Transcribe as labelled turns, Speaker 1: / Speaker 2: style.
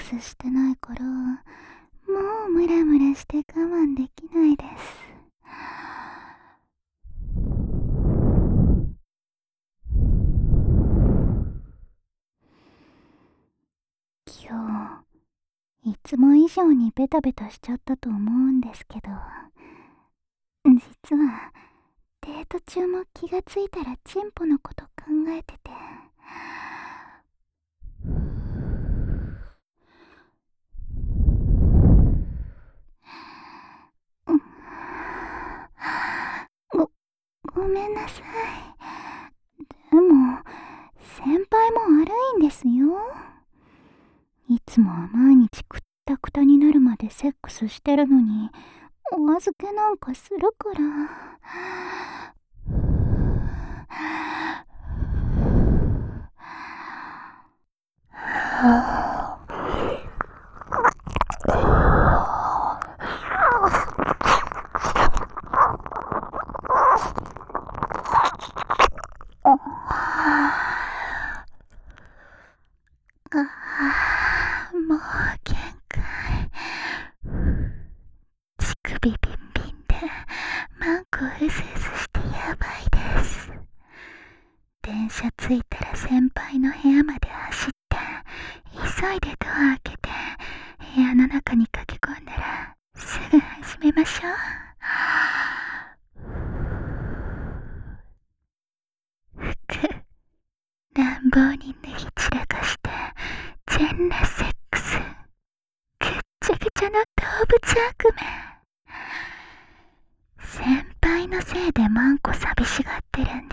Speaker 1: スしてないから、もうムラムラして我慢できないです。今日、いつも以上にベタベタしちゃったと思うんですけど、実は、デート中も気がついたらチンポのこと考えてて。ご、ごめんなさい。でも、先輩も悪いんですよ。いつもは毎日くったくたになるまでセックスしてるのに、お預けなんかするから。もう限界。乳首ビンビンでマンコうずうずしてやばいです。電車着いたら先輩の部屋まで走って、急いでドア開けて部屋の中に駆け込んだらすぐ始めましょう。服乱暴に脱ぎ散らかして全裸セックス、ぐっちゃぐちゃの動物悪夢。先輩のせいでマンコ寂しがってるん